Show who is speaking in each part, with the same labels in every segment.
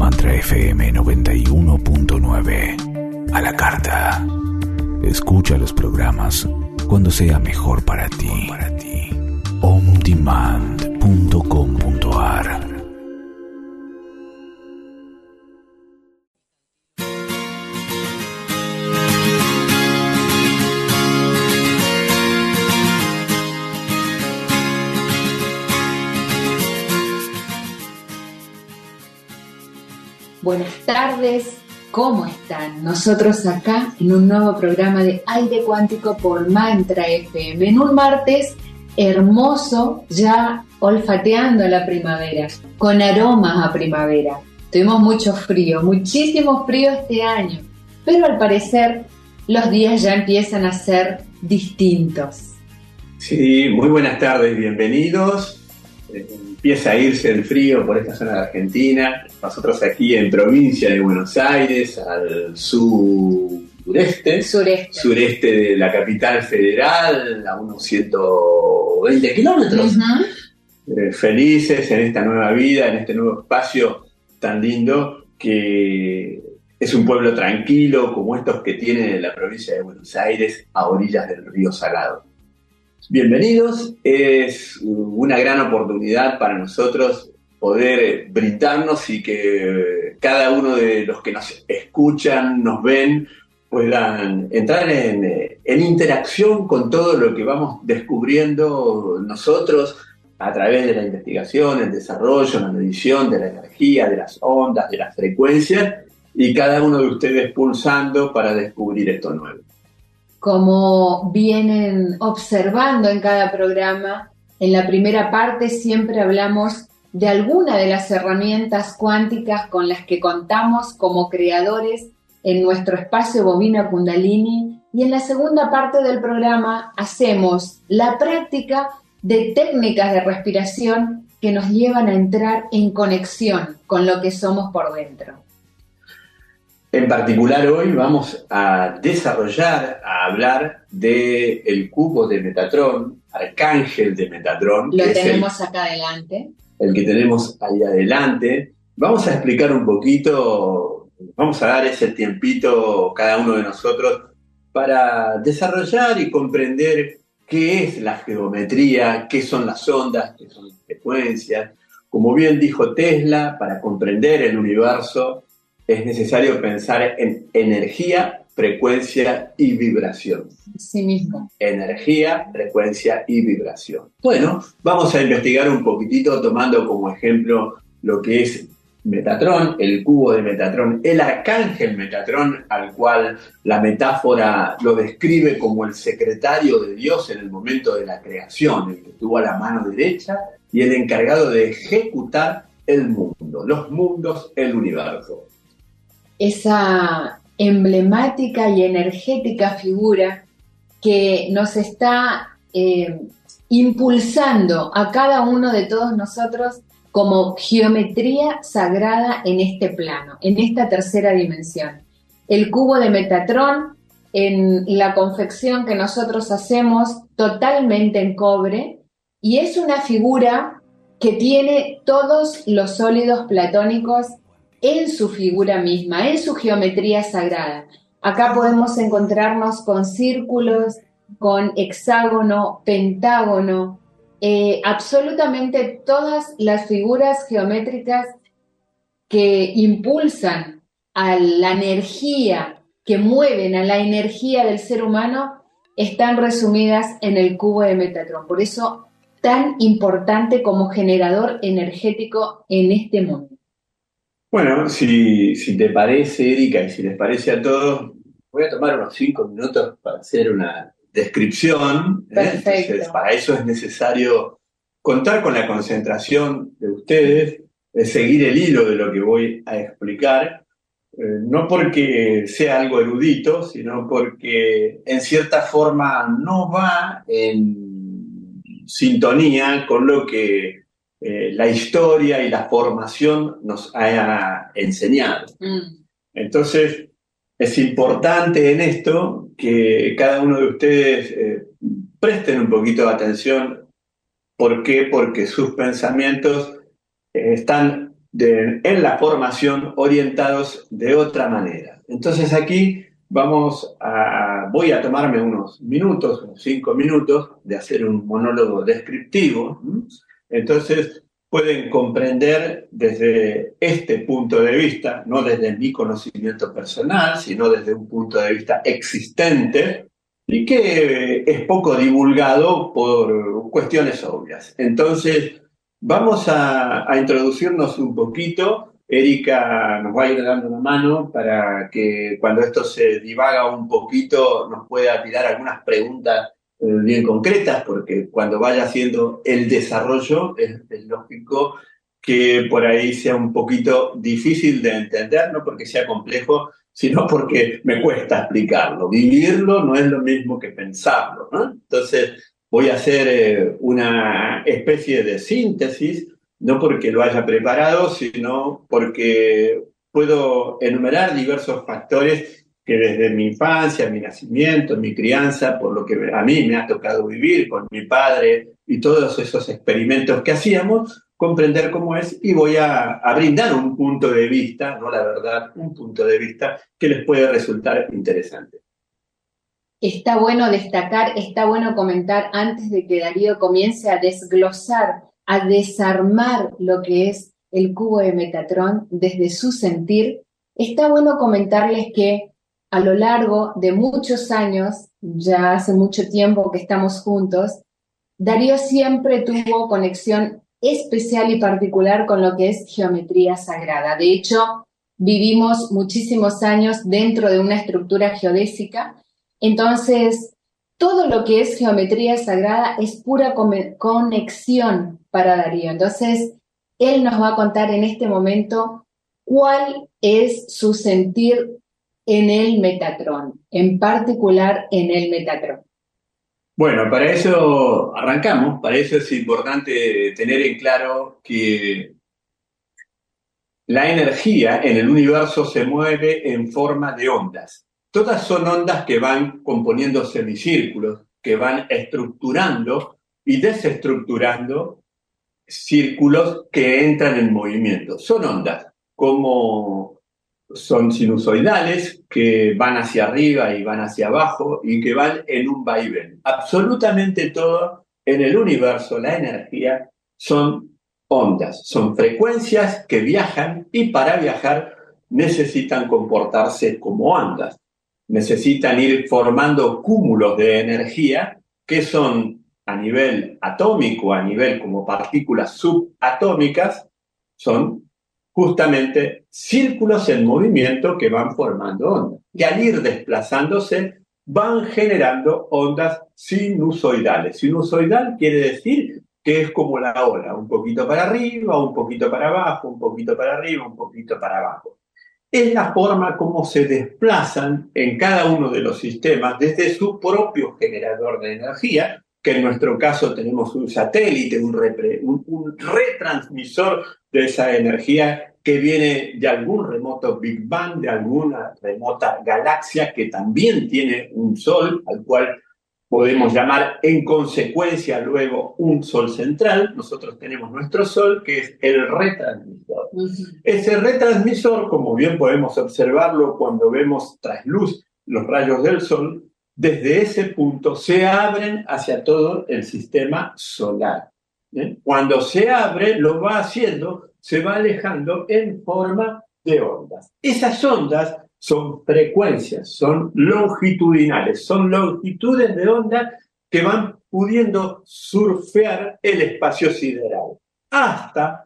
Speaker 1: Mantra FM 91.9. A la carta. Escucha los programas cuando sea mejor para ti. ondemand.com.ar.
Speaker 2: Buenas tardes, ¿cómo están? Nosotros acá en un nuevo programa de Aire Cuántico por Mantra FM, en un martes hermoso, ya olfateando la primavera, con aromas a primavera. Tuvimos mucho frío, muchísimo frío este año, pero al parecer los días ya empiezan a ser distintos.
Speaker 3: Sí, muy buenas tardes, bienvenidos. Empieza a irse el frío por esta zona de Argentina. Nosotros aquí en provincia de Buenos Aires, al sureste de la capital federal, a unos 120 kilómetros. Felices en esta nueva vida, en este nuevo espacio tan lindo, que es un pueblo tranquilo como estos que tiene la provincia de Buenos Aires a orillas del río Salado. Bienvenidos, es una gran oportunidad para nosotros poder brindarnos y que cada uno de los que nos escuchan, nos ven, puedan entrar en interacción con todo lo que vamos descubriendo nosotros a través de la investigación, el desarrollo, la medición de la energía, de las ondas, de las frecuencias, y cada uno de ustedes pulsando para descubrir esto nuevo.
Speaker 2: Como vienen observando en cada programa, en la primera parte siempre hablamos de alguna de las herramientas cuánticas con las que contamos como creadores en nuestro espacio Bobina Kundalini, y en la segunda parte del programa hacemos la práctica de técnicas de respiración que nos llevan a entrar en conexión con lo que somos por dentro.
Speaker 3: En particular hoy vamos a desarrollar, a hablar del cubo de Metatron, arcángel de Metatron.
Speaker 2: Lo tenemos acá adelante.
Speaker 3: El que tenemos ahí adelante. Vamos a explicar un poquito, vamos a dar ese tiempito cada uno de nosotros para desarrollar y comprender qué es la geometría, qué son las ondas, qué son las frecuencias. Como bien dijo Tesla, para comprender el universo es necesario pensar en energía, frecuencia y vibración.
Speaker 2: Sí mismo.
Speaker 3: Energía, frecuencia y vibración. Bueno, vamos a investigar un poquitito tomando como ejemplo lo que es Metatron, el cubo de Metatron, el arcángel Metatron, al cual la metáfora lo describe como el secretario de Dios en el momento de la creación, el que tuvo a la mano derecha y el encargado de ejecutar el mundo, los mundos, el universo.
Speaker 2: Esa emblemática y energética figura que nos está impulsando a cada uno de todos nosotros como geometría sagrada en este plano, en esta tercera dimensión. El cubo de Metatron, en la confección que nosotros hacemos totalmente en cobre, y es una figura que tiene todos los sólidos platónicos en su figura misma, en su geometría sagrada. Acá podemos encontrarnos con círculos, con hexágono, pentágono, absolutamente todas las figuras geométricas que impulsan a la energía, que mueven a la energía del ser humano, están resumidas en el cubo de Metatron. Por eso, tan importante como generador energético en este mundo.
Speaker 3: Bueno, si te parece, Erika, y si les parece a todos, voy a tomar unos 5 minutos para hacer una descripción.
Speaker 2: Perfecto.
Speaker 3: Entonces, para eso es necesario contar con la concentración de ustedes, seguir el hilo de lo que voy a explicar, no porque sea algo erudito, sino porque en cierta forma no va en sintonía con lo que la historia y la formación nos ha enseñado. Entonces, es importante en esto que cada uno de ustedes presten un poquito de atención. ¿Por qué? Porque sus pensamientos están en la formación orientados de otra manera. Entonces aquí voy a tomarme unos 5 minutos, de hacer un monólogo descriptivo. Entonces pueden comprender desde este punto de vista, no desde mi conocimiento personal, sino desde un punto de vista existente, y que es poco divulgado por cuestiones obvias. Entonces, vamos a introducirnos un poquito. Erika nos va a ir dando una mano para que cuando esto se divaga un poquito nos pueda tirar algunas preguntas bien concretas, porque cuando vaya haciendo el desarrollo es lógico que por ahí sea un poquito difícil de entender, no porque sea complejo, sino porque me cuesta explicarlo. Vivirlo no es lo mismo que pensarlo, ¿no? Entonces voy a hacer una especie de síntesis, no porque lo haya preparado, sino porque puedo enumerar diversos factores que desde mi infancia, mi nacimiento, mi crianza, por lo que a mí me ha tocado vivir con mi padre y todos esos experimentos que hacíamos, comprender cómo es, y voy a brindar un punto de vista, no la verdad, un punto de vista que les puede resultar interesante.
Speaker 2: Está bueno destacar, está bueno comentar antes de que Darío comience a desglosar, a desarmar lo que es el cubo de Metatron desde su sentir. Está bueno comentarles que a lo largo de muchos años, ya hace mucho tiempo que estamos juntos, Darío siempre tuvo conexión especial y particular con lo que es geometría sagrada. De hecho, vivimos muchísimos años dentro de una estructura geodésica. Entonces, todo lo que es geometría sagrada es pura conexión para Darío. Entonces, él nos va a contar en este momento cuál es su sentir en el Metatron, en particular en el Metatron.
Speaker 3: Bueno, para eso arrancamos. Para eso es importante tener en claro que la energía en el universo se mueve en forma de ondas. Todas son ondas que van componiendo semicírculos, que van estructurando y desestructurando círculos que entran en movimiento. Son ondas, como son sinusoidales, que van hacia arriba y van hacia abajo y que van en un vaivén. Absolutamente todo en el universo, la energía, son ondas, son frecuencias que viajan, y para viajar necesitan comportarse como ondas. Necesitan ir formando cúmulos de energía que son a nivel atómico, a nivel como partículas subatómicas, son justamente círculos en movimiento que van formando ondas, que al ir desplazándose van generando ondas sinusoidales. Sinusoidal quiere decir que es como la ola, un poquito para arriba, un poquito para abajo, un poquito para arriba, un poquito para abajo. Es la forma como se desplazan en cada uno de los sistemas desde su propio generador de energía, que en nuestro caso tenemos un satélite, un retransmisor de esa energía que viene de algún remoto Big Bang, de alguna remota galaxia que también tiene un sol, al cual podemos llamar en consecuencia luego un sol central. Nosotros tenemos nuestro sol, que es el retransmisor. Ese retransmisor, como bien podemos observarlo cuando vemos tras luz los rayos del sol, desde ese punto se abren hacia todo el sistema solar. Cuando se abre, lo va haciendo, se va alejando en forma de ondas. Esas ondas son frecuencias, son longitudinales, son longitudes de onda que van pudiendo surfear el espacio sideral hasta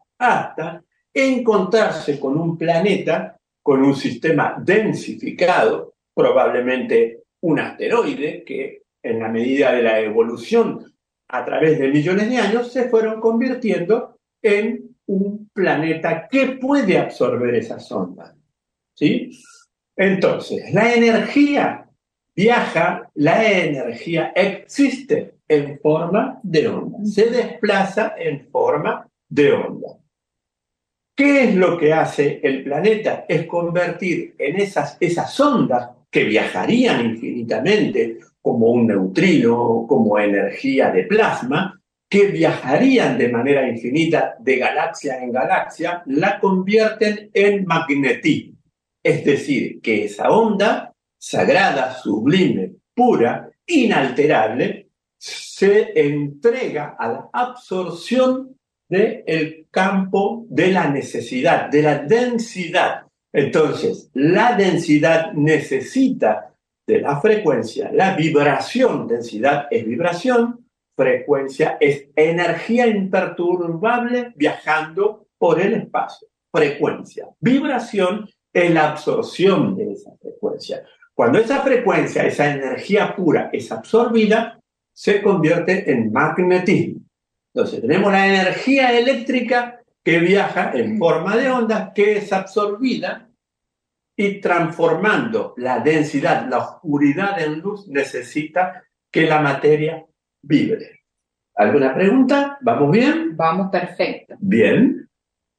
Speaker 3: encontrarse con un planeta, con un sistema densificado, probablemente un asteroide, que en la medida de la evolución a través de millones de años se fueron convirtiendo en un planeta que puede absorber esas ondas, ¿sí? Entonces, la energía viaja, la energía existe en forma de onda, se desplaza en forma de onda. ¿Qué es lo que hace el planeta? Es convertir en esas ondas que viajarían infinitamente como un neutrino, como energía de plasma, que viajarían de manera infinita de galaxia en galaxia, la convierten en magnetismo. Es decir, que esa onda sagrada, sublime, pura, inalterable, se entrega a la absorción del campo de la necesidad, de la densidad. Entonces, la densidad necesita de la frecuencia, la vibración, densidad es vibración, frecuencia es energía imperturbable viajando por el espacio. Frecuencia. Vibración es la absorción de esa frecuencia. Cuando esa frecuencia, esa energía pura es absorbida, se convierte en magnetismo. Entonces tenemos la energía eléctrica que viaja en forma de ondas, que es absorbida y transformando la densidad, la oscuridad en luz, necesita que la materia vibre. ¿Alguna pregunta? ¿Vamos bien?
Speaker 2: Vamos perfecto.
Speaker 3: Bien.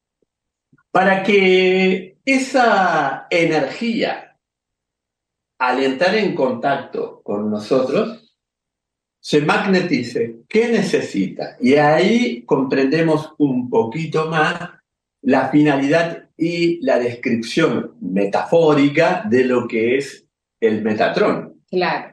Speaker 3: Para que esa energía, al entrar en contacto con nosotros, se magnetice, ¿qué necesita? Y ahí comprendemos un poquito más la finalidad y la descripción metafórica de lo que es el Metatrón.
Speaker 2: Claro.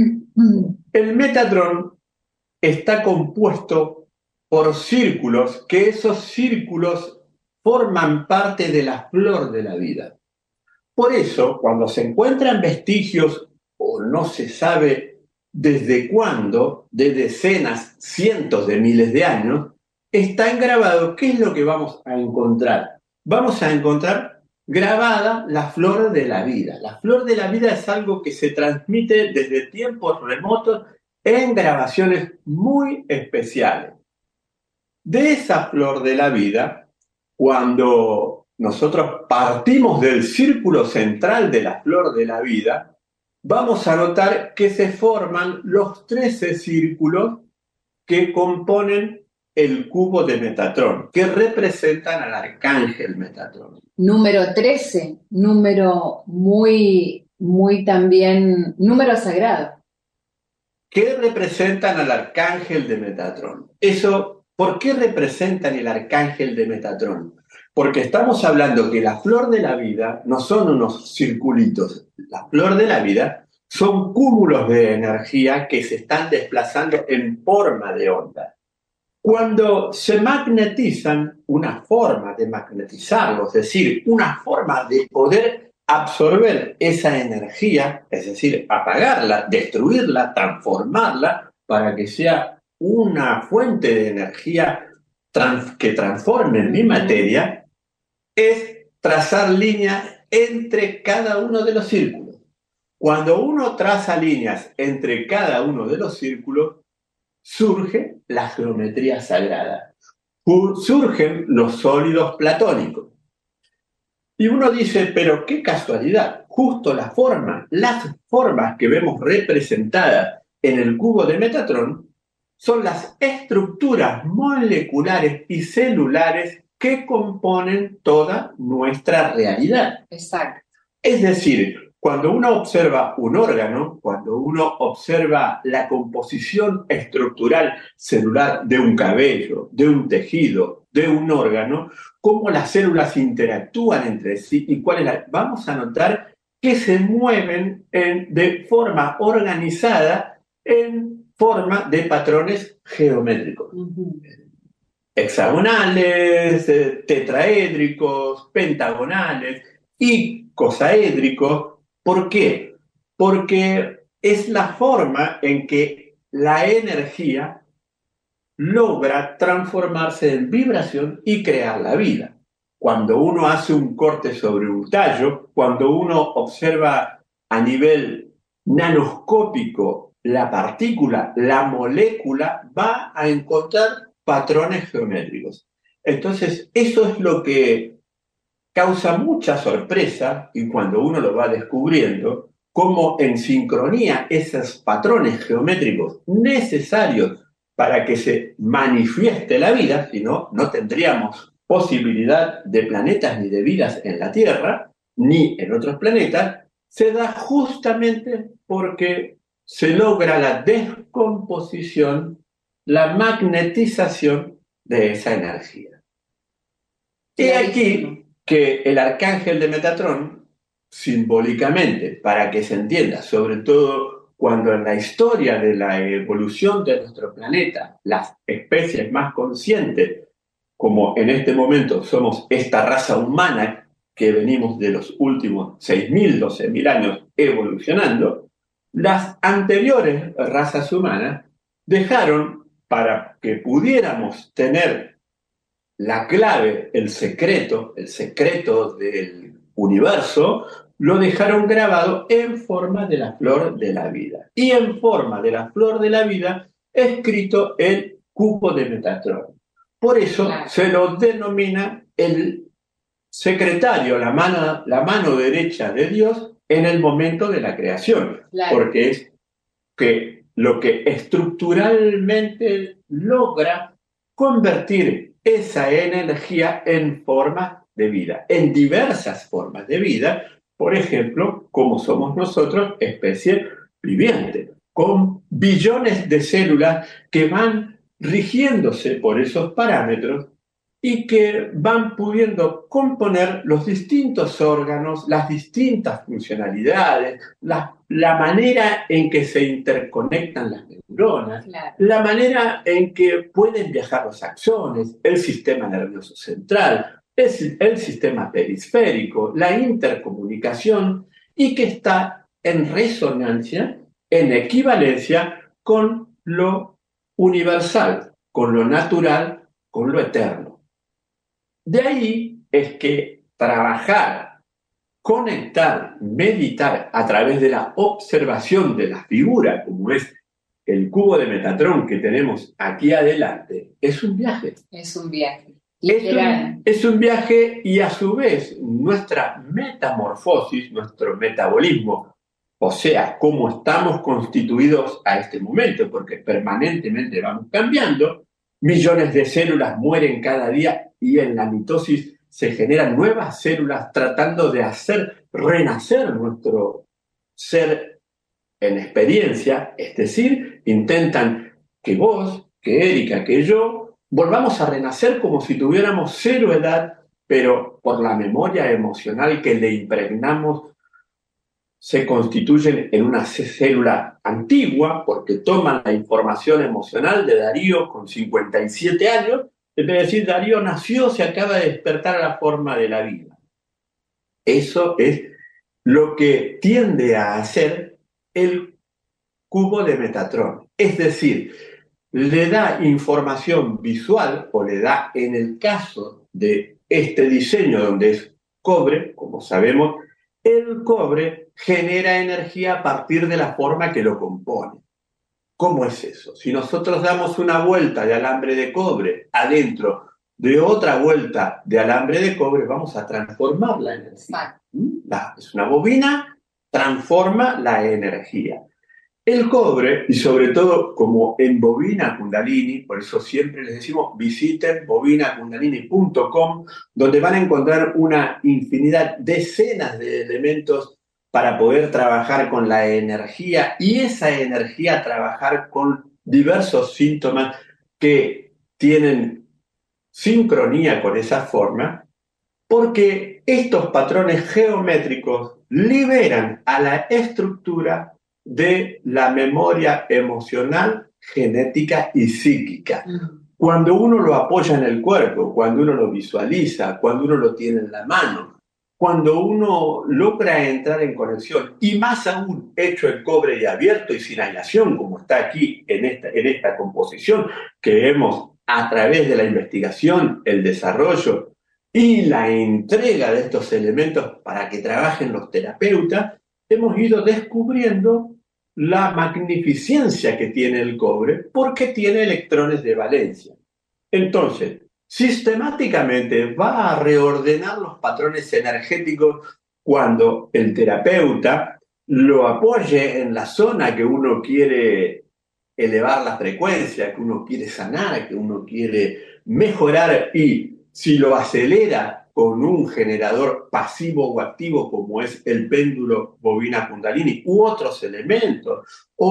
Speaker 3: El Metatrón está compuesto por círculos, que esos círculos forman parte de la flor de la vida. Por eso, cuando se encuentran vestigios, o no se sabe desde cuándo, de decenas, cientos de miles de años, está grabado. ¿Qué es lo que vamos a encontrar? Vamos a encontrar grabada la flor de la vida. La flor de la vida es algo que se transmite desde tiempos remotos en grabaciones muy especiales. De esa flor de la vida, cuando nosotros partimos del círculo central de la flor de la vida, vamos a notar que se forman los 13 círculos que componen el cubo de Metatrón, que representan al arcángel Metatrón.
Speaker 2: Número 13, número muy también, número sagrado.
Speaker 3: ¿Qué representan al arcángel de Metatrón? ¿Por qué representan el arcángel de Metatrón? Porque estamos hablando que la flor de la vida no son unos circulitos. La flor de la vida son cúmulos de energía que se están desplazando en forma de onda. Cuando se magnetizan, una forma de magnetizarlo, es decir, una forma de poder absorber esa energía, es decir, apagarla, destruirla, transformarla, para que sea una fuente de energía que transforme mi materia, es trazar líneas entre cada uno de los círculos. Cuando uno traza líneas entre cada uno de los círculos, surge la geometría sagrada, surgen los sólidos platónicos. Y uno dice, pero qué casualidad, justo las formas que vemos representadas en el cubo de Metatrón son las estructuras moleculares y celulares que componen toda nuestra realidad.
Speaker 2: Exacto.
Speaker 3: Es decir, cuando uno observa un órgano, cuando uno observa la composición estructural celular de un cabello, de un tejido, de un órgano, cómo las células interactúan entre sí y vamos a notar que se mueven de forma organizada en forma de patrones geométricos.
Speaker 2: Uh-huh.
Speaker 3: Hexagonales, tetraédricos, pentagonales y cosaédricos. ¿Por qué? Porque es la forma en que la energía logra transformarse en vibración y crear la vida. Cuando uno hace un corte sobre un tallo, cuando uno observa a nivel nanoscópico la partícula, la molécula, va a encontrar patrones geométricos. Entonces, eso es lo que causa mucha sorpresa, y cuando uno lo va descubriendo, cómo en sincronía esos patrones geométricos necesarios para que se manifieste la vida, si no, no tendríamos posibilidad de planetas ni de vidas en la Tierra, ni en otros planetas, se da justamente porque se logra la descomposición la magnetización de esa energía. Y aquí que el arcángel de Metatrón, simbólicamente, para que se entienda, sobre todo cuando en la historia de la evolución de nuestro planeta, las especies más conscientes, como en este momento somos esta raza humana que venimos de los últimos 6.000, 12.000 años evolucionando, las anteriores razas humanas dejaron para que pudiéramos tener la clave, el secreto del universo, lo dejaron grabado en forma de la flor de la vida. Y en forma de la flor de la vida, escrito el cubo de Metatrón. Por eso se lo denomina el secretario, la mano derecha de Dios en el momento de la creación. Porque es que lo que estructuralmente logra convertir esa energía en formas de vida, en diversas formas de vida, por ejemplo, como somos nosotros, especie viviente, con billones de células que van rigiéndose por esos parámetros y que van pudiendo componer los distintos órganos, las distintas funcionalidades, la manera en que se interconectan las neuronas, la manera en que pueden viajar los axones, el sistema nervioso central, el sistema periférico, la intercomunicación, y que está en resonancia, en equivalencia con lo universal, con lo natural, con lo eterno. De ahí es que trabajar, conectar, meditar a través de la observación de la figura, como es el cubo de Metatrón que tenemos aquí adelante, es un viaje.
Speaker 2: Es un viaje.
Speaker 3: Es un viaje, y a su vez nuestra metamorfosis, nuestro metabolismo, o sea, cómo estamos constituidos a este momento, porque permanentemente vamos cambiando, millones de células mueren cada día y en la mitosis se generan nuevas células tratando de hacer renacer nuestro ser en experiencia, es decir, intentan que vos, que Erika, que yo, volvamos a renacer como si tuviéramos 0 edad, pero por la memoria emocional que le impregnamos, se constituyen en una célula antigua, porque toman la información emocional de Darío con 57 años, es decir, Darío nació, se acaba de despertar a la forma de la vida. Eso es lo que tiende a hacer el cubo de Metatrón. Es decir, le da información visual, o le da, en el caso de este diseño donde es cobre, como sabemos, el cobre genera energía a partir de la forma que lo compone. ¿Cómo es eso? Si nosotros damos una vuelta de alambre de cobre adentro de otra vuelta de alambre de cobre, vamos a transformar la energía. Es una bobina, transforma la energía. El cobre, y sobre todo como en Bobina Kundalini, por eso siempre les decimos visiten bobinakundalini.com, donde van a encontrar una infinidad, decenas de elementos para poder trabajar con la energía, y esa energía trabajar con diversos síntomas que tienen sincronía con esa forma, porque estos patrones geométricos liberan a la estructura de la memoria emocional, genética y psíquica. Cuando uno lo apoya en el cuerpo, cuando uno lo visualiza, cuando uno lo tiene en la mano, cuando uno logra entrar en conexión, y más aún hecho el cobre y abierto y sin aislación, como está aquí en esta composición que hemos, a través de la investigación, el desarrollo y la entrega de estos elementos para que trabajen los terapeutas, hemos ido descubriendo la magnificencia que tiene el cobre, porque tiene electrones de valencia. Entonces, sistemáticamente va a reordenar los patrones energéticos cuando el terapeuta lo apoye en la zona que uno quiere elevar la frecuencia, que uno quiere sanar, que uno quiere mejorar, y si lo acelera con un generador pasivo o activo como es el péndulo Bobina Kundalini u otros elementos, o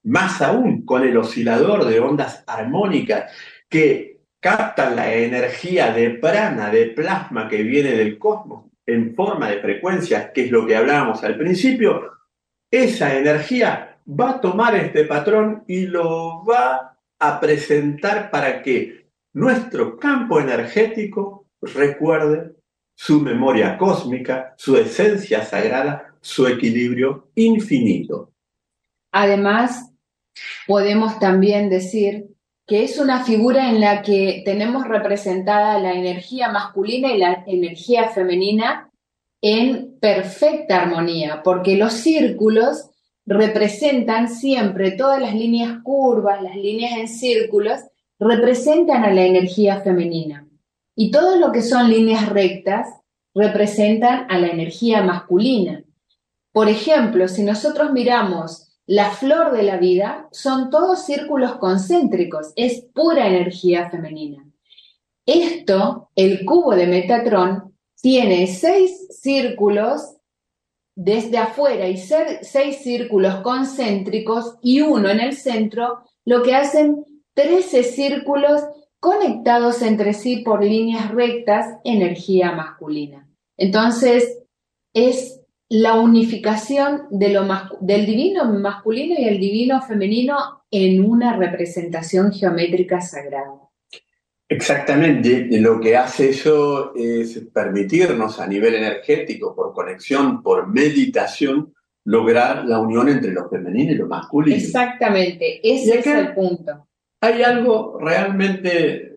Speaker 3: más aún con el oscilador de ondas armónicas que captan la energía de prana, de plasma que viene del cosmos en forma de frecuencias, que es lo que hablábamos al principio, esa energía va a tomar este patrón y lo va a presentar para que nuestro campo energético recuerde su memoria cósmica, su esencia sagrada, su equilibrio infinito.
Speaker 2: Además, podemos también decir que es una figura en la que tenemos representada la energía masculina y la energía femenina en perfecta armonía, porque los círculos representan siempre, todas las líneas curvas, las líneas en círculos, representan a la energía femenina. Y todo lo que son líneas rectas representan a la energía masculina. Por ejemplo, si nosotros miramos la flor de la vida, son todos círculos concéntricos, es pura energía femenina. Esto, el cubo de Metatron, tiene 6 círculos desde afuera y 6 círculos concéntricos y uno en el centro, lo que hacen 13 círculos conectados entre sí por líneas rectas, energía masculina. Entonces, es la unificación del divino masculino y el divino femenino en una representación geométrica sagrada.
Speaker 3: Exactamente, lo que hace eso es permitirnos a nivel energético, por conexión, por meditación, lograr la unión entre lo femenino y lo masculino.
Speaker 2: Exactamente, ese es el punto.
Speaker 3: Hay algo realmente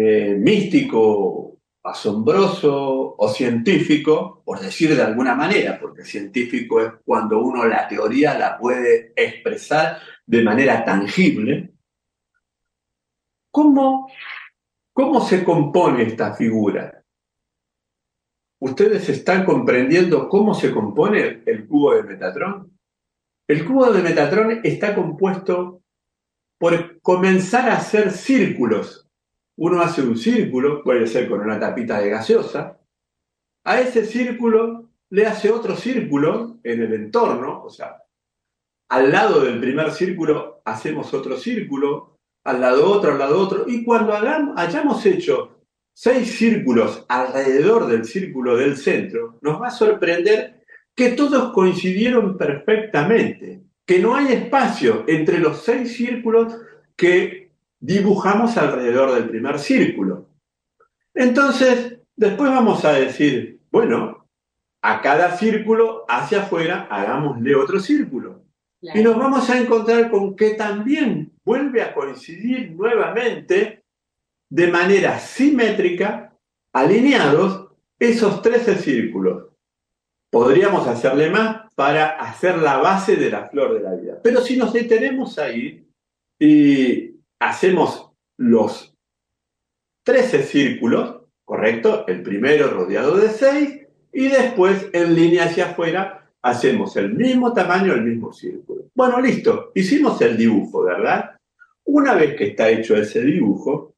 Speaker 3: místico, asombroso o científico, por decir de alguna manera, porque científico es cuando uno la teoría la puede expresar de manera tangible. ¿Cómo se compone esta figura? ¿Ustedes están comprendiendo cómo se compone el cubo de Metatron? El cubo de Metatron está compuesto por comenzar a hacer círculos. Uno hace un círculo, puede ser con una tapita de gaseosa, a ese círculo le hace otro círculo en el entorno, o sea, al lado del primer círculo hacemos otro círculo, al lado otro, y cuando hayamos hecho 6 círculos alrededor del círculo del centro, nos va a sorprender que todos coincidieron perfectamente, que no hay espacio entre los 6 círculos que dibujamos alrededor del primer círculo. Entonces, después vamos a decir, bueno, a cada círculo hacia afuera hagámosle otro círculo. Claro. Y nos vamos a encontrar con que también vuelve a coincidir nuevamente de manera simétrica, alineados, esos 13 círculos. Podríamos hacerle más para hacer la base de la flor de la vida. Pero si nos detenemos ahí y hacemos los 13 círculos, ¿correcto? El primero rodeado de 6 y después en línea hacia afuera hacemos el mismo tamaño, el mismo círculo. Bueno, listo, hicimos el dibujo, ¿verdad? Una vez que está hecho ese dibujo,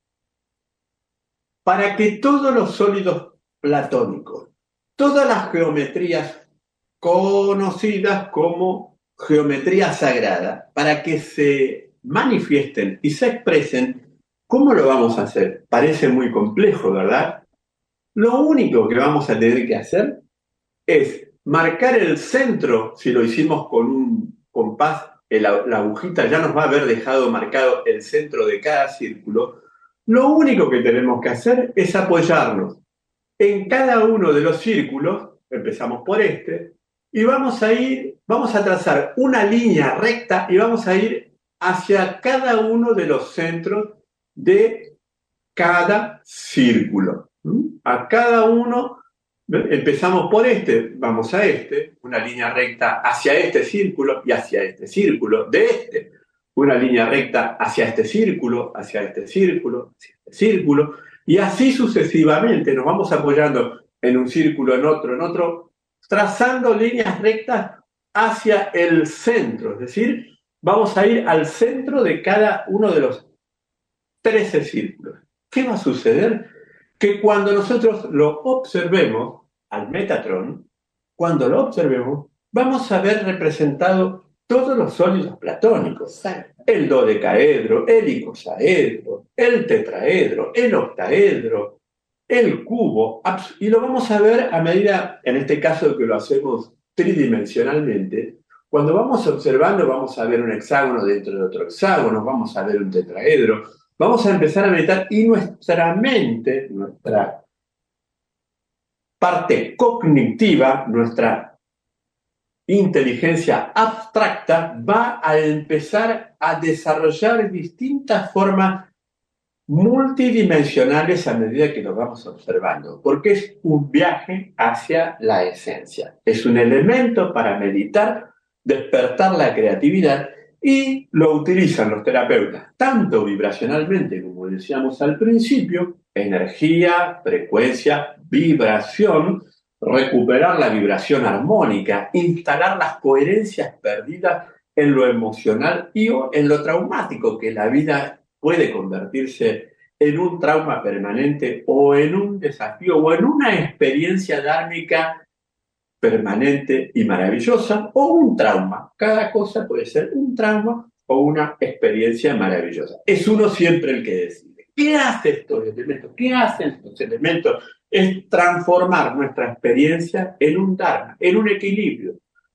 Speaker 3: para que todos los sólidos platónicos, todas las geometrías conocidas como geometría sagrada, para que se manifiesten y se expresen, ¿cómo lo vamos a hacer? Parece muy complejo, ¿verdad? Lo único que vamos a tener que hacer es marcar el centro. Si lo hicimos con un compás, la agujita ya nos va a haber dejado marcado el centro de cada círculo. Lo único que tenemos que hacer es apoyarnos en cada uno de los círculos. Empezamos por este y vamos a trazar una línea recta y vamos a ir hacia cada uno de los centros de cada círculo. A cada uno, empezamos por este, vamos a este, una línea recta hacia este círculo y hacia este círculo, de este, una línea recta hacia este círculo, hacia este círculo, hacia este círculo, y así sucesivamente nos vamos apoyando en un círculo, en otro, trazando líneas rectas hacia el centro, es decir, vamos a ir al centro de cada uno de los 13 círculos. ¿Qué va a suceder? Que cuando nosotros lo observemos al Metatron, cuando lo observemos, vamos a ver representado todos los sólidos platónicos.
Speaker 2: Exacto.
Speaker 3: El dodecaedro, el icosaedro, el tetraedro, el octaedro, el cubo, y lo vamos a ver a medida, en este caso que lo hacemos tridimensionalmente. Cuando vamos observando, vamos a ver un hexágono dentro de otro hexágono, vamos a ver un tetraedro, vamos a empezar a meditar y nuestra mente, nuestra parte cognitiva, nuestra inteligencia abstracta va a empezar a desarrollar distintas formas multidimensionales a medida que lo vamos observando, porque es un viaje hacia la esencia. Es un elemento para meditar, despertar la creatividad, y lo utilizan los terapeutas, tanto vibracionalmente, como decíamos al principio, energía, frecuencia, vibración, recuperar la vibración armónica, instalar las coherencias perdidas en lo emocional y o en lo traumático, que la vida puede convertirse en un trauma permanente o en un desafío o en una experiencia dármica permanente y maravillosa, o un trauma. Cada cosa puede ser un trauma o una experiencia maravillosa. Es uno siempre el que decide. ¿Qué hace estos elementos? ¿Qué hacen estos elementos? Es transformar nuestra experiencia en un dharma, en un equilibrio.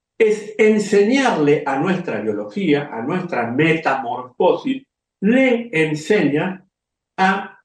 Speaker 3: Es enseñarle a nuestra biología, a nuestra metamorfosis, le enseña a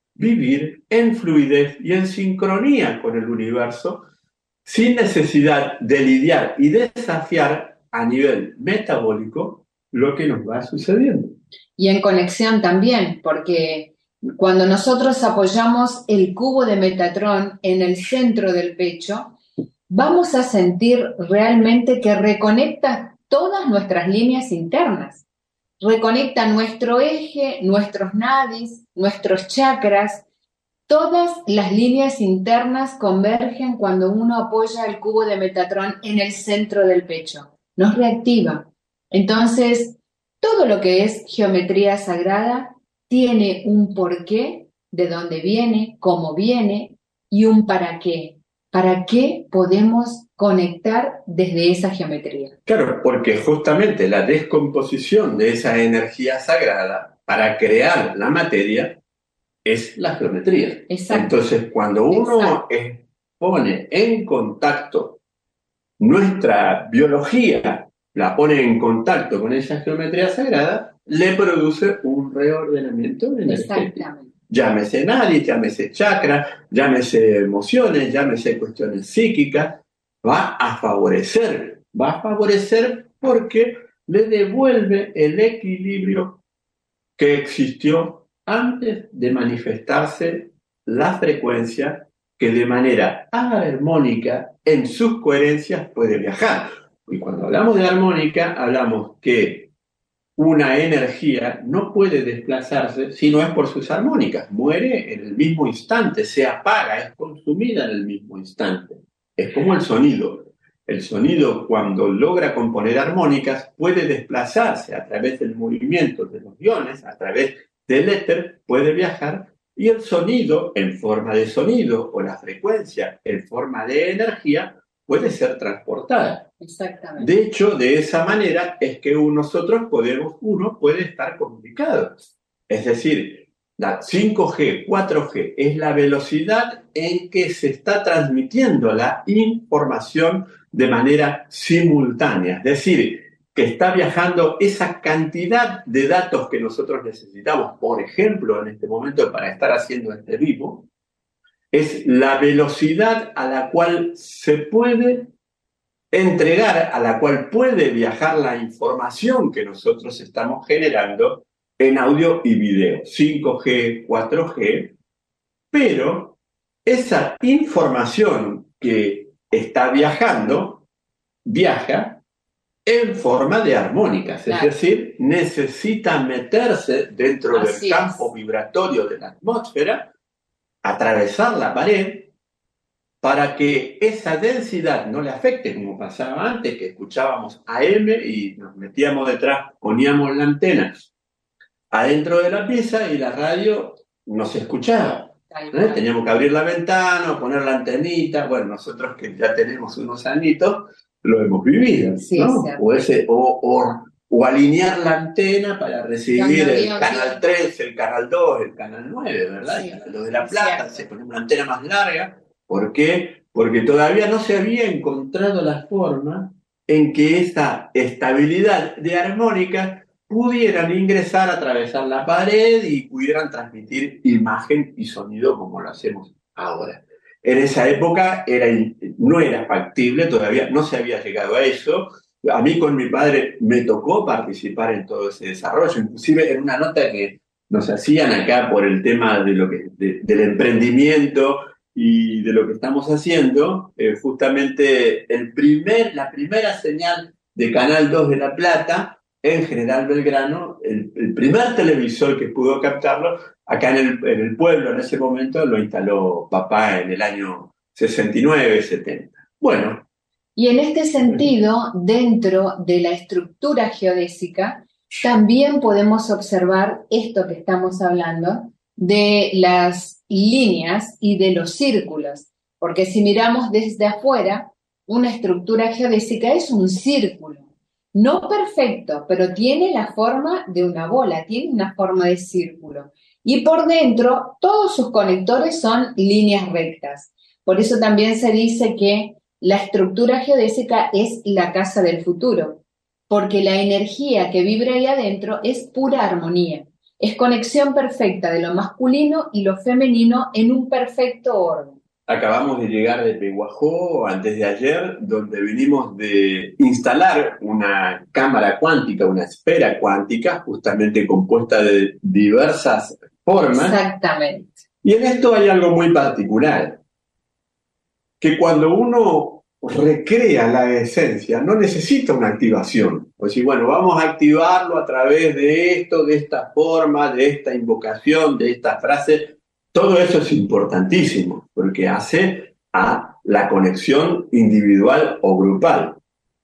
Speaker 3: vivir en fluidez y en sincronía con el universo, sin necesidad de lidiar y desafiar a nivel metabólico lo que nos va sucediendo.
Speaker 2: Y en conexión también, porque cuando nosotros apoyamos el cubo de Metatrón en el centro del pecho, vamos a sentir realmente que reconecta todas nuestras líneas internas. Reconecta nuestro eje, nuestros nadis, nuestros chakras. Todas las líneas internas convergen cuando uno apoya el cubo de Metatrón en el centro del pecho. Nos reactiva. Entonces, todo lo que es geometría sagrada tiene un porqué, de dónde viene, cómo viene, y un para qué. ¿Para qué podemos conectar desde esa geometría?
Speaker 3: Claro, porque justamente la descomposición de esa energía sagrada para crear la materia es la geometría.
Speaker 2: Exacto.
Speaker 3: Entonces, cuando uno pone en contacto nuestra biología, la pone en contacto con esa geometría sagrada, le produce un reordenamiento energético.
Speaker 2: Exactamente.
Speaker 3: Llámese nadie, llámese chakra, llámese emociones, llámese cuestiones psíquicas, va a favorecer porque le devuelve el equilibrio que existió antes de manifestarse la frecuencia que de manera armónica en sus coherencias puede viajar. Y cuando hablamos de armónica, hablamos que una energía no puede desplazarse si no es por sus armónicas. Muere en el mismo instante, se apaga, es consumida en el mismo instante. Es como el sonido. El sonido, cuando logra componer armónicas, puede desplazarse a través del movimiento de los iones, a través del éter, puede viajar, y el sonido en forma de sonido o la frecuencia en forma de energía puede ser transportada.
Speaker 2: Exactamente.
Speaker 3: De hecho, de esa manera es que uno puede estar comunicado. Es decir, la 5G, 4G es la velocidad en que se está transmitiendo la información de manera simultánea. Es decir, que está viajando esa cantidad de datos que nosotros necesitamos, por ejemplo, en este momento para estar haciendo este vivo, es la velocidad a la cual se puede entregar, a la cual puede viajar la información que nosotros estamos generando en audio y video, 5G, 4G, pero esa información que está viajando, viaja en forma de armónicas, claro. Es decir, necesita meterse dentro del campo vibratorio de la atmósfera, atravesar la pared, para que esa densidad no le afecte, como pasaba antes, que escuchábamos AM y nos metíamos detrás, poníamos la antena adentro de la pieza y la radio no se escuchaba. Teníamos que abrir la ventana, poner la antenita. Bueno, nosotros que ya tenemos unos añitos, lo hemos vivido,
Speaker 2: Sí,
Speaker 3: ¿no?
Speaker 2: cierto.
Speaker 3: O alinear la antena para recibir
Speaker 2: Cuando
Speaker 3: el
Speaker 2: vio,
Speaker 3: canal 3, el canal 2, el canal 9, ¿verdad?
Speaker 2: sí,
Speaker 3: El canal 2 de La Plata,
Speaker 2: cierto.
Speaker 3: se pone una antena más larga. ¿Por qué? Porque todavía no se había encontrado la forma en que esa estabilidad de armónicas pudieran ingresar, atravesar la pared y pudieran transmitir imagen y sonido como lo hacemos ahora. En esa época no era factible, todavía no se había llegado a eso. A mí con mi padre me tocó participar en todo ese desarrollo, inclusive en una nota que nos hacían acá por el tema del emprendimiento y de lo que estamos haciendo, justamente la primera señal de Canal 2 de La Plata, en General Belgrano, el primer televisor que pudo captarlo, acá en el pueblo en ese momento lo instaló papá en el año 69, 70. Bueno.
Speaker 2: Y en este sentido, dentro de la estructura geodésica, también podemos observar esto que estamos hablando de las líneas y de los círculos, porque si miramos desde afuera, una estructura geodésica es un círculo, no perfecto, pero tiene la forma de una bola, tiene una forma de círculo. Y por dentro, todos sus conectores son líneas rectas. Por eso también se dice que la estructura geodésica es la casa del futuro, porque la energía que vibra ahí adentro es pura armonía, es conexión perfecta de lo masculino y lo femenino en un perfecto orden.
Speaker 3: Acabamos de llegar de Pehuajó antes de ayer, donde venimos de instalar una cámara cuántica, una esfera cuántica, justamente compuesta de diversas formas.
Speaker 2: Exactamente.
Speaker 3: Y en esto hay algo muy particular, que cuando uno recrea la esencia, no necesita una activación. O sea, bueno, vamos a activarlo a través de esto, de esta forma, de esta invocación, de esta frase. Todo eso es importantísimo, porque hace a la conexión individual o grupal.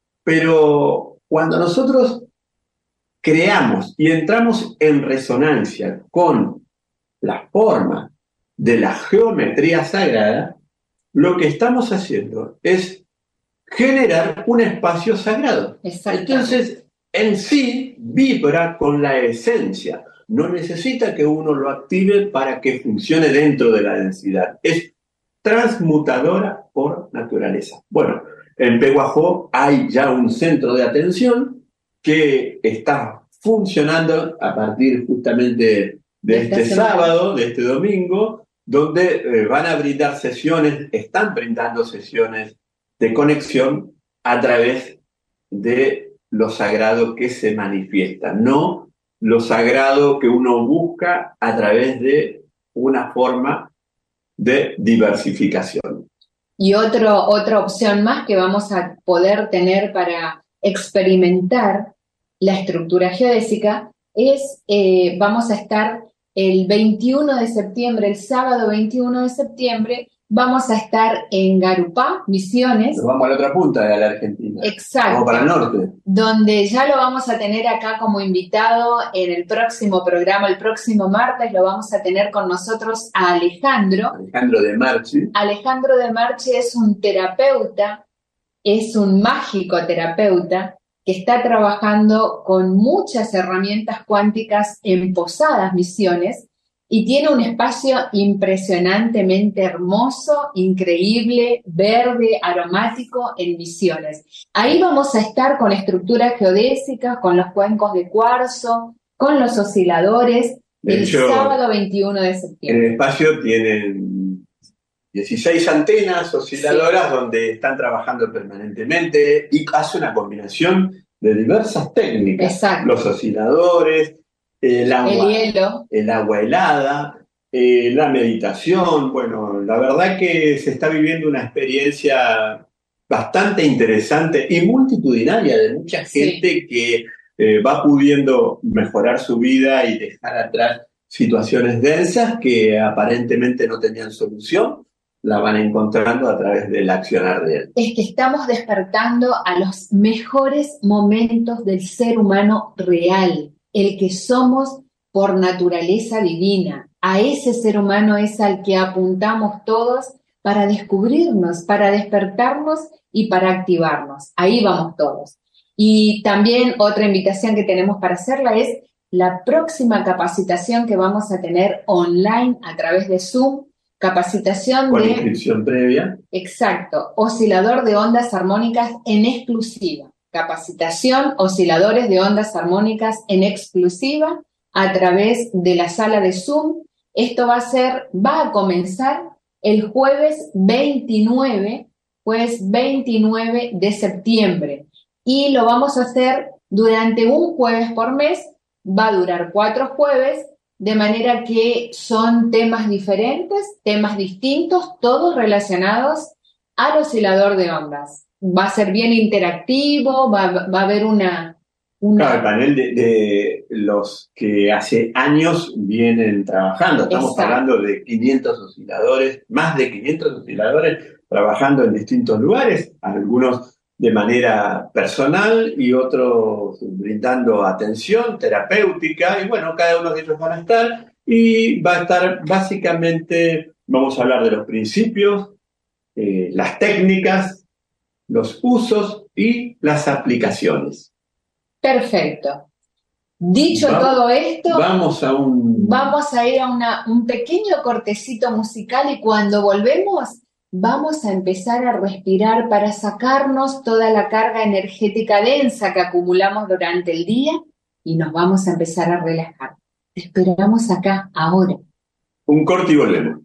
Speaker 3: Pero cuando nosotros creamos y entramos en resonancia con la forma de la geometría sagrada, lo que estamos haciendo es generar un espacio sagrado. Entonces, en sí, vibra con la esencia. No necesita que uno lo active para que funcione dentro de la densidad. Es transmutadora por naturaleza. Bueno, en Pehuajó hay ya un centro de atención que está funcionando a partir justamente de este sábado, de este domingo, donde van a brindar sesiones, están brindando sesiones de conexión a través de lo sagrado que se manifiesta, no lo sagrado que uno busca a través de una forma de diversificación.
Speaker 2: Y otra opción más que vamos a poder tener para experimentar la estructura geodésica es, vamos a estar el 21 de septiembre, el sábado 21 de septiembre, vamos a estar en Garupá, Misiones.
Speaker 3: Nos vamos a la otra punta de la Argentina.
Speaker 2: Exacto.
Speaker 3: Vamos para el norte.
Speaker 2: Donde ya lo vamos a tener acá como invitado en el próximo programa, el próximo martes lo vamos a tener con nosotros a Alejandro.
Speaker 3: Alejandro de Marchi.
Speaker 2: Alejandro de Marchi es un terapeuta, es un mágico terapeuta que está trabajando con muchas herramientas cuánticas en Posadas Misiones y tiene un espacio impresionantemente hermoso, increíble, verde, aromático en Misiones. Ahí vamos a estar con estructuras geodésicas, con los cuencos de cuarzo, con los osciladores, el sábado 21 de septiembre.
Speaker 3: En el espacio tienen 16 antenas osciladoras, sí, donde están trabajando permanentemente y hace una combinación de diversas técnicas.
Speaker 2: Exacto.
Speaker 3: Los osciladores, el agua helada, la meditación. Bueno, la verdad que se está viviendo una experiencia bastante interesante y multitudinaria de mucha gente, sí, que va pudiendo mejorar su vida y dejar atrás situaciones densas que aparentemente no tenían solución. La van encontrando a través del accionar de él.
Speaker 2: Es que estamos despertando a los mejores momentos del ser humano real, el que somos por naturaleza divina. A ese ser humano es al que apuntamos todos para descubrirnos, para despertarnos y para activarnos. Ahí vamos todos. Y también otra invitación que tenemos para hacerla es la próxima capacitación que vamos a tener online a través de Zoom, capacitación
Speaker 3: con
Speaker 2: de...
Speaker 3: inscripción previa.
Speaker 2: Exacto, oscilador de ondas armónicas en exclusiva. Capacitación, osciladores de ondas armónicas en exclusiva a través de la sala de Zoom. Esto va a comenzar el jueves 29 de septiembre. Y lo vamos a hacer durante un jueves por mes. Va a durar 4 jueves, de manera que son temas diferentes, temas distintos, todos relacionados al oscilador de ondas. Va a ser bien interactivo, va a haber una...
Speaker 3: Claro, el panel de los que hace años vienen trabajando. Estamos
Speaker 2: Exacto.
Speaker 3: hablando de 500 osciladores, más de 500 osciladores trabajando en distintos lugares, algunos de manera personal y otros brindando atención terapéutica. Y bueno, cada uno de ellos van a estar y va a estar básicamente, vamos a hablar de los principios, las técnicas, los usos y las aplicaciones.
Speaker 2: Perfecto. Dicho todo esto,
Speaker 3: vamos
Speaker 2: a ir a un pequeño cortecito musical y cuando volvemos vamos a empezar a respirar para sacarnos toda la carga energética densa que acumulamos durante el día y nos vamos a empezar a relajar. Te esperamos acá, ahora.
Speaker 3: Un corte y volvemos.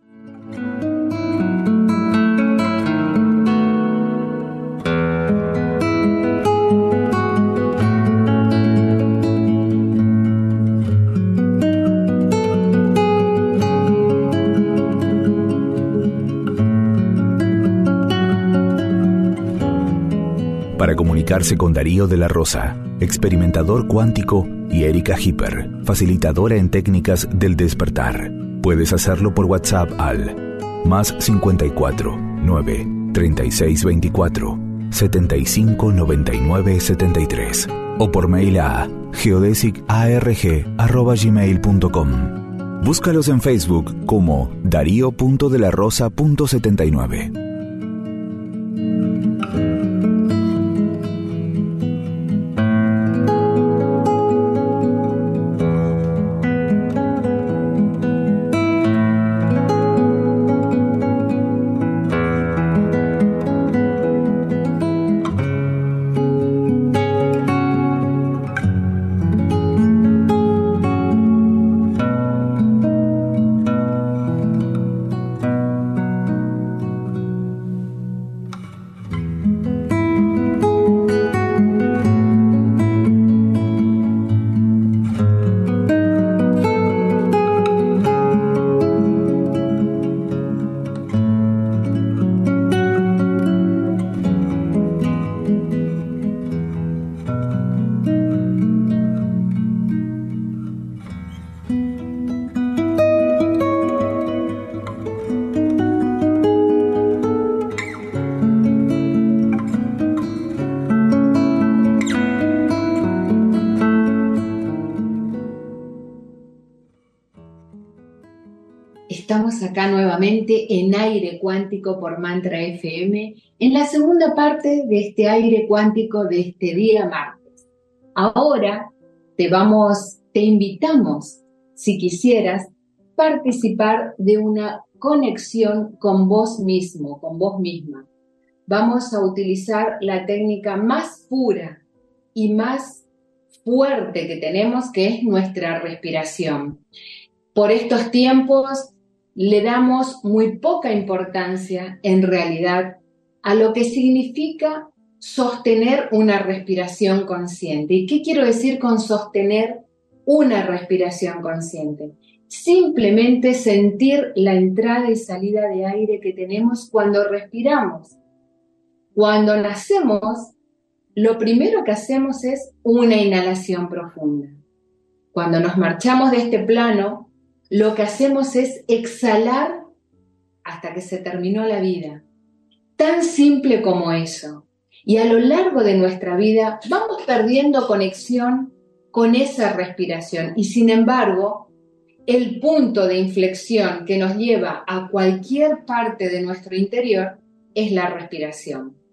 Speaker 1: Para comunicarse con Darío de la Rosa, experimentador cuántico, y Erika Hipper, facilitadora en técnicas del despertar. Puedes hacerlo por WhatsApp al +54 9 36 24 75 99 73 o por mail a geodesicarg@gmail.com. Búscalos en Facebook como darío.delarosa.79.
Speaker 2: Estamos acá nuevamente en Aire Cuántico por Mantra FM, en la segunda parte de este aire cuántico de este día martes. Ahora te invitamos, si quisieras, participar de una conexión con vos mismo, con vos misma. Vamos a utilizar la técnica más pura y más fuerte que tenemos, que es nuestra respiración. Por estos tiempos le damos muy poca importancia, en realidad, a lo que significa sostener una respiración consciente. ¿Y qué quiero decir con sostener una respiración consciente? Simplemente sentir la entrada y salida de aire que tenemos cuando respiramos. Cuando nacemos, lo primero que hacemos es una inhalación profunda. Cuando nos marchamos de este plano, lo que hacemos es exhalar hasta que se terminó la vida. Tan simple como eso. Y a lo largo de nuestra vida vamos perdiendo conexión con esa respiración. Y sin embargo, el punto de inflexión que nos lleva a cualquier parte de nuestro interior es la respiración.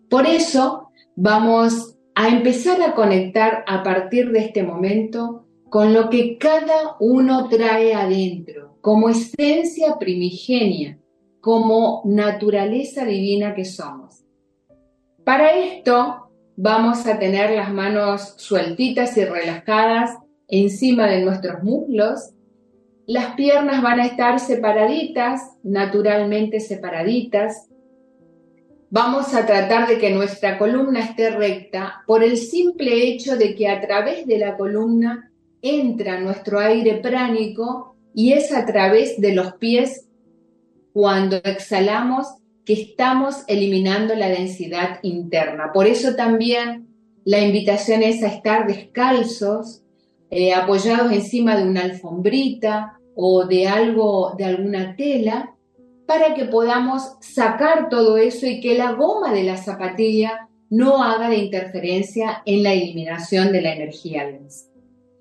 Speaker 2: Por eso vamos a empezar a conectar a partir de este momento con lo que cada uno trae adentro, como esencia primigenia, como naturaleza divina que somos. Para esto vamos a tener las manos sueltitas y relajadas encima de nuestros muslos. Las piernas van a estar separaditas, naturalmente separaditas. Vamos a tratar de que nuestra columna esté recta por el simple hecho de que a través de la columna entra nuestro aire pránico y es a través de los pies cuando exhalamos que estamos eliminando la densidad interna. Por eso también la invitación es a estar descalzos, apoyados encima de una alfombrita o de alguna tela, para que podamos sacar todo eso y que la goma de la zapatilla no haga de interferencia en la eliminación de la energía densa.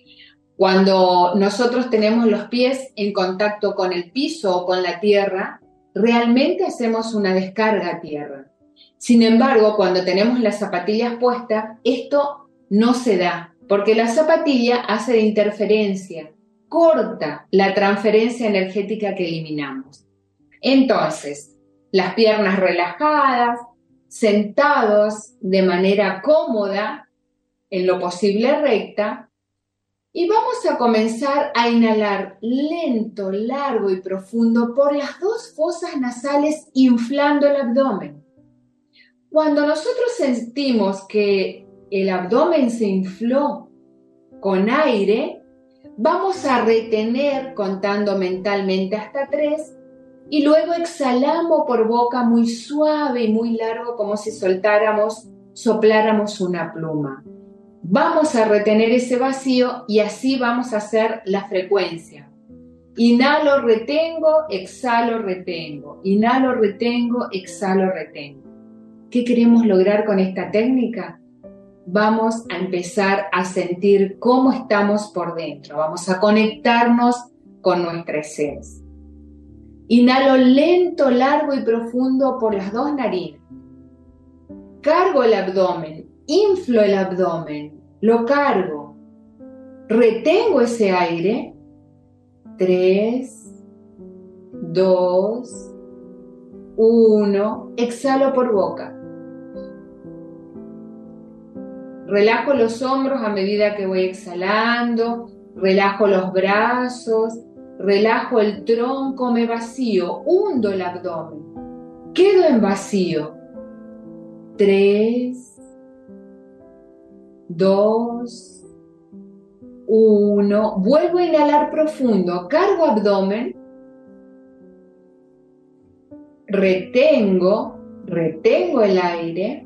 Speaker 2: Cuando nosotros tenemos los pies en contacto con el piso o con la tierra, realmente hacemos una descarga a tierra. Sin embargo, cuando tenemos las zapatillas puestas, esto no se da, porque la zapatilla hace de interferencia, corta la transferencia energética que eliminamos. Entonces, las piernas relajadas, sentados de manera cómoda, en lo posible recta, y vamos a comenzar a inhalar lento, largo y profundo por las dos fosas nasales, inflando el abdomen. Cuando nosotros sentimos que el abdomen se infló con aire, vamos a retener contando mentalmente hasta 3 y luego exhalamos por boca muy suave y muy largo, como si sopláramos una pluma. Vamos a retener ese vacío y así vamos a hacer la frecuencia. Inhalo, retengo, exhalo, retengo. Inhalo, retengo, exhalo, retengo. ¿Qué queremos lograr con esta técnica? Vamos a empezar a sentir cómo estamos por dentro. Vamos a conectarnos con nuestra esencia. Inhalo lento, largo y profundo por las dos narinas. Cargo el abdomen, inflo el abdomen, lo cargo. Retengo ese aire. 3, 2, 1. Exhalo por boca. Relajo los hombros a medida que voy exhalando. Relajo los brazos. Relajo el tronco, me vacío. Hundo el abdomen. Quedo en vacío. 3, 2, 1. Vuelvo a inhalar profundo. Cargo abdomen. Retengo el aire.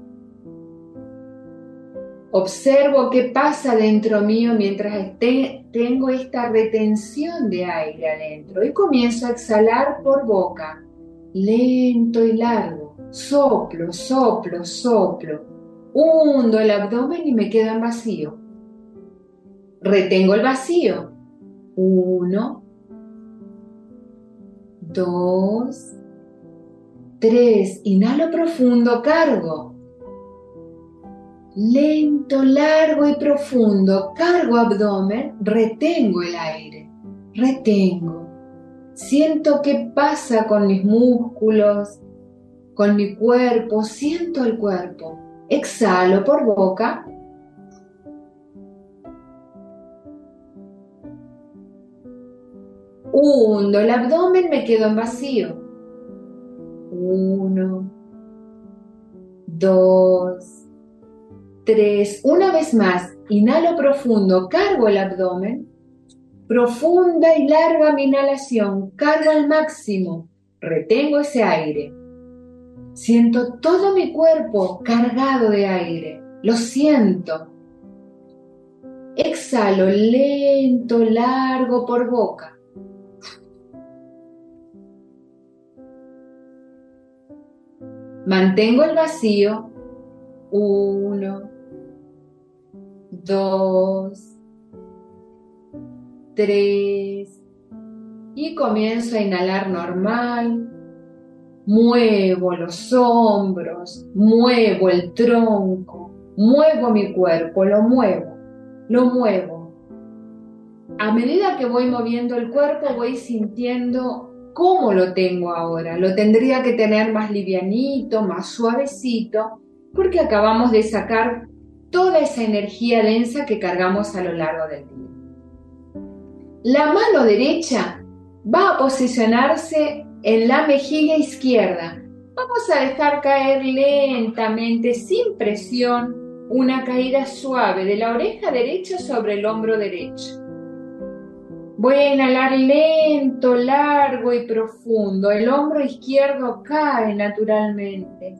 Speaker 2: Observo qué pasa dentro mío mientras tengo esta retención de aire adentro. Y comienzo a exhalar por boca. Lento y largo. Soplo, soplo, soplo. Hundo el abdomen y me quedo en vacío. Retengo el vacío. 1, 2, 3. Inhalo profundo, cargo. Lento, largo y profundo. Cargo abdomen, retengo el aire. Retengo. Siento qué pasa con mis músculos, con mi cuerpo. Siento el cuerpo. Exhalo por boca. Hundo el abdomen, me quedo en vacío. 1, 2, 3. Una vez más, inhalo profundo, cargo el abdomen. Profunda y larga mi inhalación, cargo al máximo, retengo ese aire. Siento todo mi cuerpo cargado de aire, lo siento. Exhalo lento, largo por boca. Mantengo el vacío. 1, 2, 3. Y comienzo a inhalar normal. Muevo los hombros, muevo el tronco, muevo mi cuerpo, lo muevo, lo muevo. A medida que voy moviendo el cuerpo, voy sintiendo cómo lo tengo ahora. Lo tendría que tener más livianito, más suavecito, porque acabamos de sacar toda esa energía densa que cargamos a lo largo del día. La mano derecha va a posicionarse en la mejilla izquierda. Vamos a dejar caer lentamente, sin presión, una caída suave de la oreja derecha sobre el hombro derecho. Voy a inhalar lento, largo y profundo. El hombro izquierdo cae naturalmente.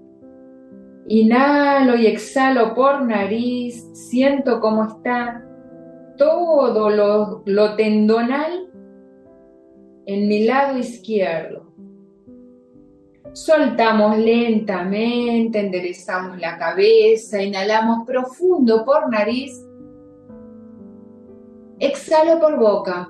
Speaker 2: Inhalo y exhalo por nariz. Siento cómo está todo lo tendonal en mi lado izquierdo. Soltamos lentamente, enderezamos la cabeza, inhalamos profundo por nariz, exhalo por boca.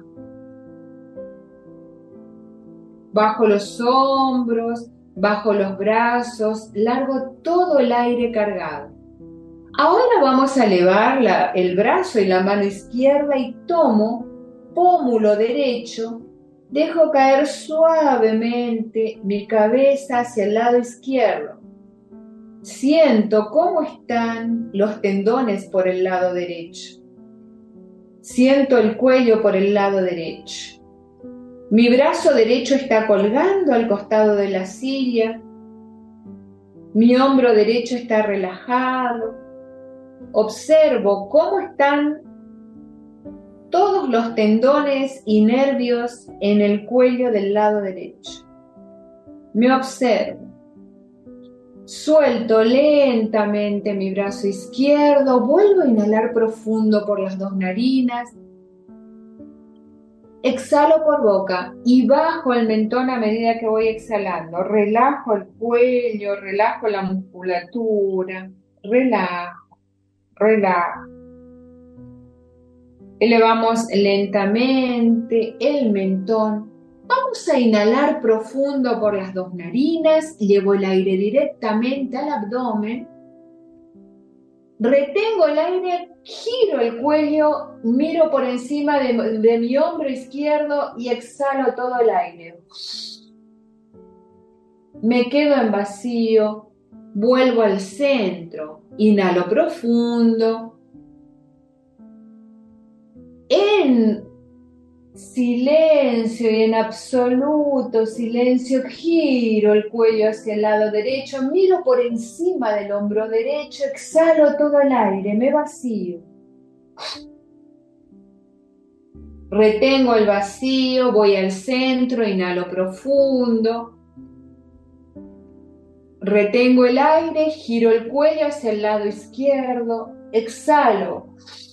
Speaker 2: Bajo los hombros, bajo los brazos, largo todo el aire cargado. Ahora vamos a elevar el brazo y la mano izquierda y tomo pómulo derecho. Dejo caer suavemente mi cabeza hacia el lado izquierdo. Siento cómo están los tendones por el lado derecho. Siento el cuello por el lado derecho. Mi brazo derecho está colgando al costado de la silla. Mi hombro derecho está relajado. Observo cómo están todos los tendones y nervios en el cuello del lado derecho. Me observo. Suelto lentamente mi brazo izquierdo, vuelvo a inhalar profundo por las dos narinas. Exhalo por boca y bajo el mentón a medida que voy exhalando. Relajo el cuello, relajo la musculatura, relajo, relajo. Elevamos lentamente el mentón. Vamos a inhalar profundo por las dos narinas. Llevo el aire directamente al abdomen. Retengo el aire, giro el cuello, miro por encima de mi hombro izquierdo y exhalo todo el aire. Me quedo en vacío, vuelvo al centro. Inhalo profundo. En silencio y en absoluto silencio, giro el cuello hacia el lado derecho, miro por encima del hombro derecho, exhalo todo el aire, me vacío. Retengo el vacío, voy al centro, inhalo profundo. Retengo el aire, giro el cuello hacia el lado izquierdo, exhalo.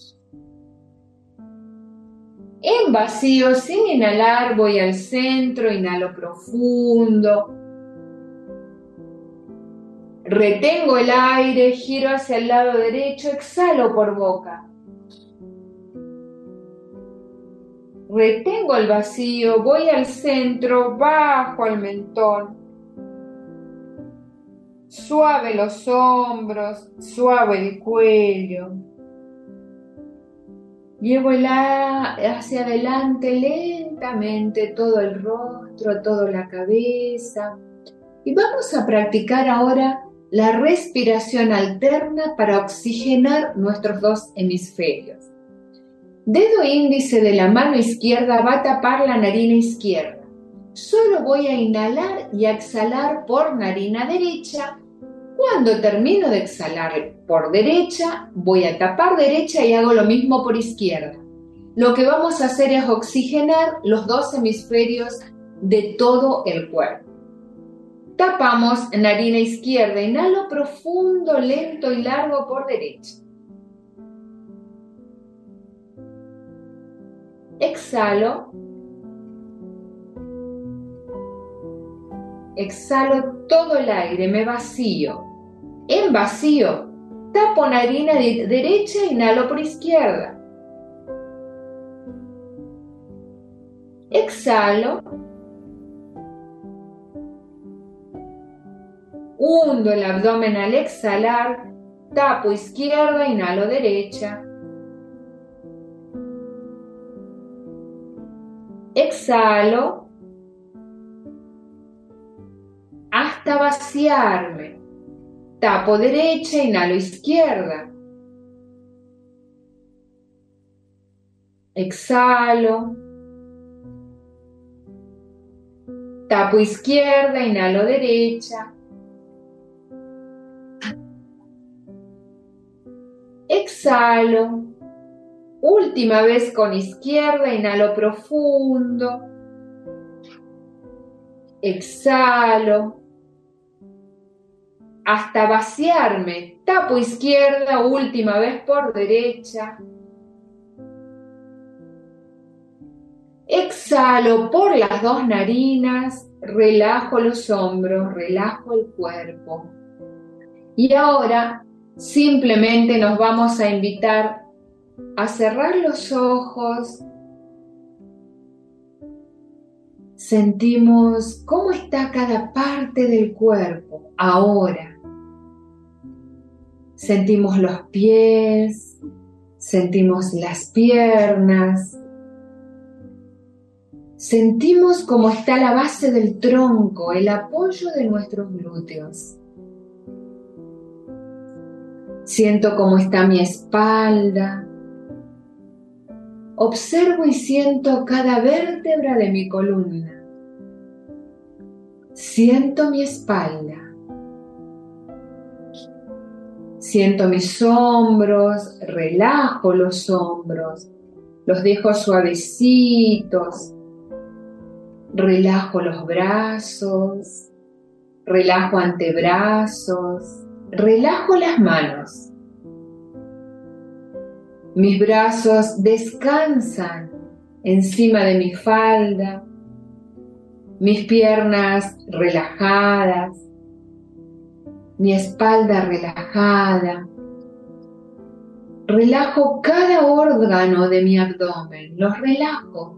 Speaker 2: En vacío, sin inhalar, voy al centro, inhalo profundo. Retengo el aire, giro hacia el lado derecho, exhalo por boca. Retengo el vacío, voy al centro, bajo al mentón. Suave los hombros, suave el cuello. Llevo hacia adelante lentamente todo el rostro, toda la cabeza. Y vamos a practicar ahora la respiración alterna para oxigenar nuestros dos hemisferios. Dedo índice de la mano izquierda va a tapar la narina izquierda. Solo voy a inhalar y a exhalar por narina derecha. Cuando termino de exhalar por derecha, voy a tapar derecha y hago lo mismo por izquierda. Lo que vamos a hacer es oxigenar los dos hemisferios de todo el cuerpo. Tapamos narina izquierda, inhalo profundo, lento y largo por derecha. Exhalo. Exhalo todo el aire, me vacío. En vacío, tapo narina derecha, inhalo por izquierda. Exhalo. Hundo el abdomen al exhalar, tapo izquierda, inhalo derecha. Exhalo hasta vaciarme. Tapo derecha, inhalo izquierda. Exhalo. Tapo izquierda, inhalo derecha. Exhalo. Última vez con izquierda, inhalo profundo. Exhalo. Hasta vaciarme. Tapo izquierda, última vez por derecha. Exhalo por las dos narinas, relajo los hombros, relajo el cuerpo. Y ahora simplemente nos vamos a invitar a cerrar los ojos. Sentimos cómo está cada parte del cuerpo ahora. Sentimos los pies, sentimos las piernas. Sentimos cómo está la base del tronco, el apoyo de nuestros glúteos. Siento cómo está mi espalda. Observo y siento cada vértebra de mi columna. Siento mi espalda. Siento mis hombros, relajo los hombros, los dejo suavecitos. Relajo los brazos, relajo antebrazos, relajo las manos. Mis brazos descansan encima de mi falda, mis piernas relajadas, mi espalda relajada. Relajo cada órgano de mi abdomen, los relajo.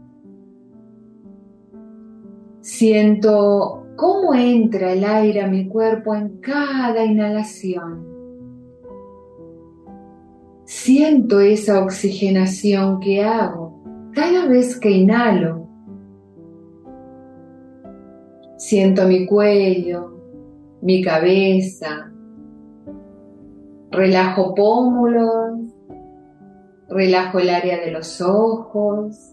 Speaker 2: Siento cómo entra el aire a mi cuerpo en cada inhalación. Siento esa oxigenación que hago cada vez que inhalo. Siento mi cuello, mi cabeza. Relajo pómulos, relajo el área de los ojos.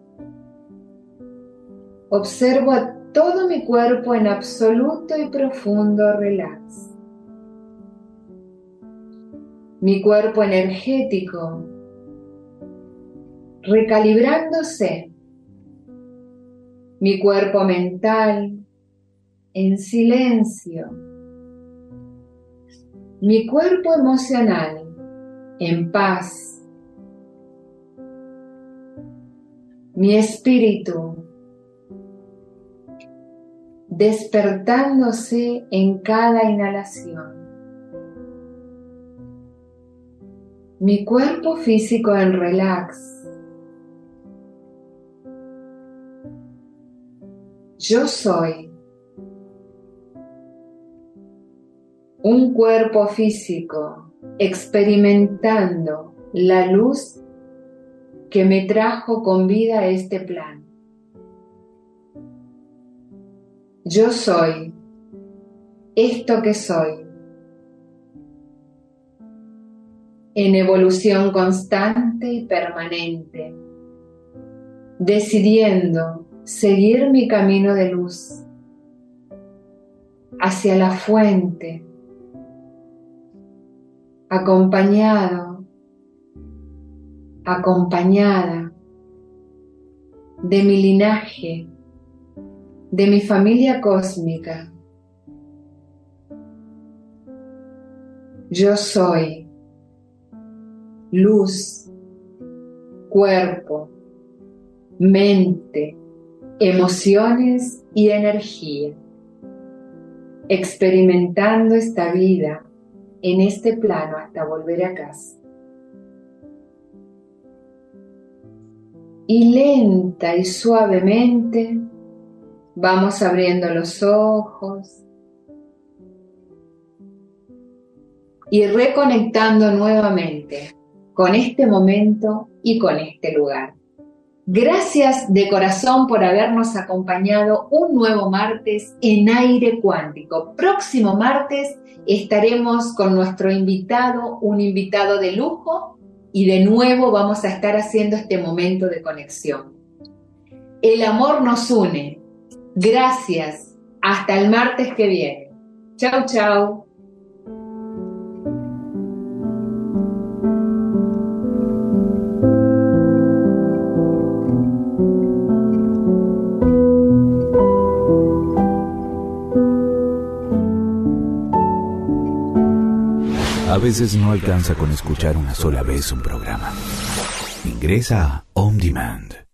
Speaker 2: Observo a todo mi cuerpo en absoluto y profundo relax. Mi cuerpo energético, recalibrándose. Mi cuerpo mental, en silencio. Mi cuerpo emocional, en paz. Mi espíritu, despertándose en cada inhalación. Mi cuerpo físico en relax. Yo soy un cuerpo físico experimentando la luz que me trajo con vida a este plano. Yo soy esto que soy, en evolución constante y permanente, decidiendo seguir mi camino de luz hacia la fuente, acompañado, acompañada de mi linaje, de mi familia cósmica. Yo soy luz, cuerpo, mente, emociones y energía, experimentando esta vida en este plano hasta volver a casa. Y lenta y suavemente vamos abriendo los ojos, y reconectando nuevamente con este momento y con este lugar. Gracias de corazón por habernos acompañado un nuevo martes en Aire Cuántico. Próximo martes estaremos con nuestro invitado, un invitado de lujo, y de nuevo vamos a estar haciendo este momento de conexión. El amor nos une. Gracias. Hasta el martes que viene. Chau, chau.
Speaker 1: A veces no alcanza con escuchar una sola vez un programa. Ingresa a On Demand.